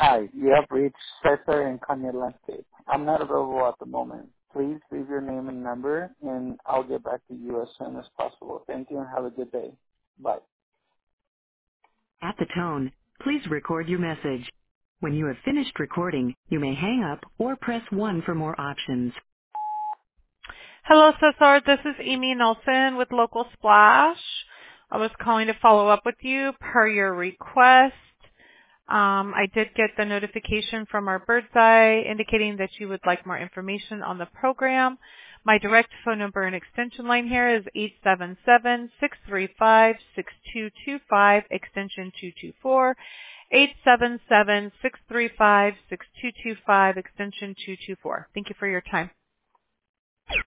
Hi, you have reached Cesar and Kanye Landscape. I'm not available at the moment. Please leave your name and number, and I'll get back to you as soon as possible. Thank you and have a good day. Bye. At the tone, please record your message. When you have finished recording, you may hang up or press 1 for more options. Hello, Cesar. This is Amy Nelson with Local Splash. I was calling to follow up with you per your request. I did get the notification from our Birdseye indicating that you would like more information on the program. My direct phone number and extension line here is 877-635-6225, extension 224, 877-635-6225, extension 224. Thank you for your time.